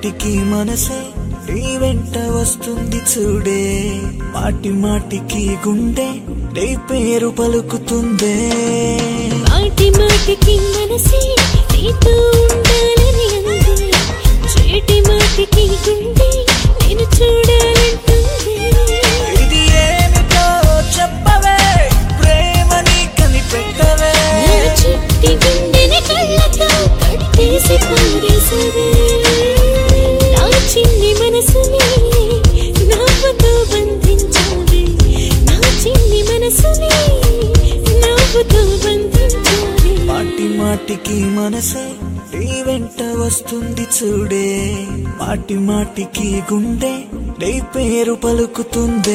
మాటికి మనసే నీ వెంట వస్తుంది చూడే, మాటి మాటికి గుండె నీ పేరు పలుకుతుందే. మాటి మాటికి మనసే నీతో ఉండాలని అంది, చేటి మాటికి గుండె నేను చూడాలంటుంది. ఇది ఏమిటో చెప్పవే, ప్రేమని కనిపెట్టవే. నా చిట్టి గుండెని కళ్ళతో కట్టేసి పారేసవే. నా చిన్ని మనసుని నవ్వుతో బంధించావే, నా చిన్ని మనసుని నవ్వుతో బంధించావే. మాటి మాటికి మనసే నీ వెంట వస్తుంది చూడే, మాటి మాటికి గుండె నీ పేరు పలుకుతుందే.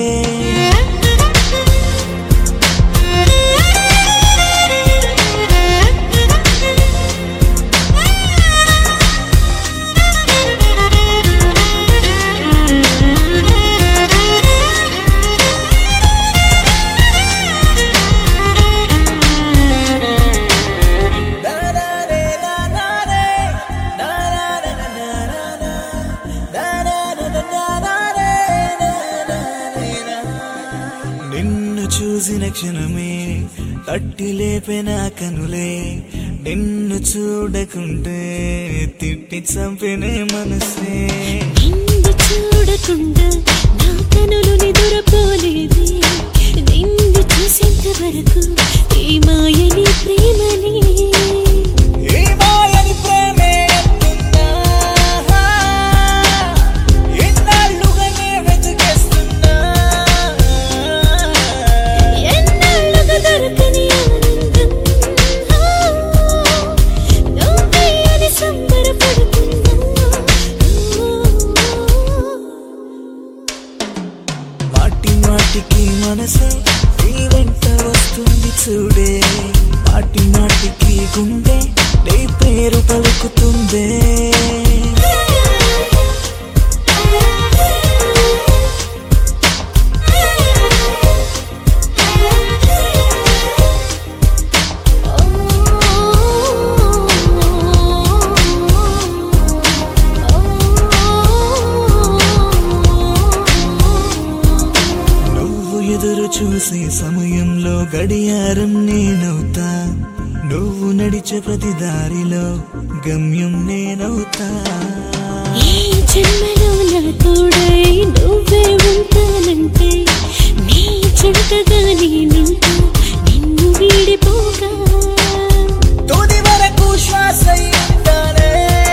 నిన్ను చూసిన క్షణమే తట్టి లేపే నా కనులే, నిన్ను చూడకుంటే తిట్టి చంపినే మనసే. నిన్ను చూడకుండా నా కనులు నిదురపోలేదు, నిన్ను చూసేంత వరకు ఈ మాయని ప్రేమని. ఈ మాయని ప్రేమే అంటున్నా, ఎన్నాళ్ళుగానే వెతికేస్తున్నా. ఎన్నాళ్ళుగా దొరకని ఆనందం, నువ్వే అని సంబరపడుతున్నా. మాటి మాటికి మనసే నీ వెంట వస్తుంది చూడే, మాటి మాటికి గుండె నీ పేరు పలుకుతుందే. నువ్వు ఎదురు చూసే సమయంలో గడియారం నేనవుతా, నువ్వు నడిచే ప్రతి దారిలో గమ్యం నేనవుతా. ఈ జన్మలో నా తోడై నువ్వే ఉంటానంటే, నీ చెంతగా నేనుంటా నిన్ను వీడిపోగా. తుది వరకు శ్వాస ఉంటానే,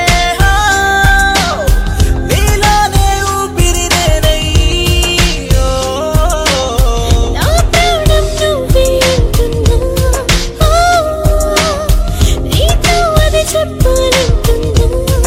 నీలోనే ఊపిరి నేనై. నా ప్రాణం నువ్వే అంటున్నా, నీతో అది చెప్పాలంటున్నా.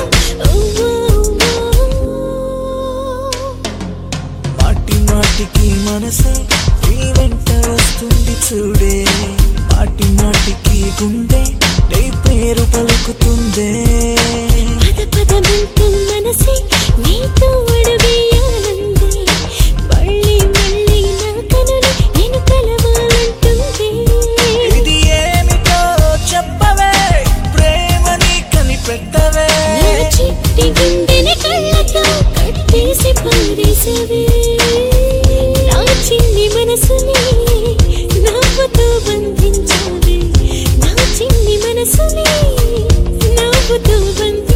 మాటి మాటికి మనసే నీ వెంట వస్తుంది చూడే, మాటి మాటికి గుండె నీ పేరు పలుకుతుందే. పద పదమంటూ మనసే నీతో అడుగేయాలంది, మళ్ళీ మళ్ళీ నా కనులు నేను కలవాలంటుంది. ఇది ఏమిటో చెప్పవే, ప్రేమని కనిపెట్టవే. నా చిట్టి గుండెని కళ్ళతో కట్టేసి పారేసవే. నా చిన్ని మనసుని నవ్వుతో బంధించావే, నా చిన్ని మనసుని నవ్వుతో బంధించావే.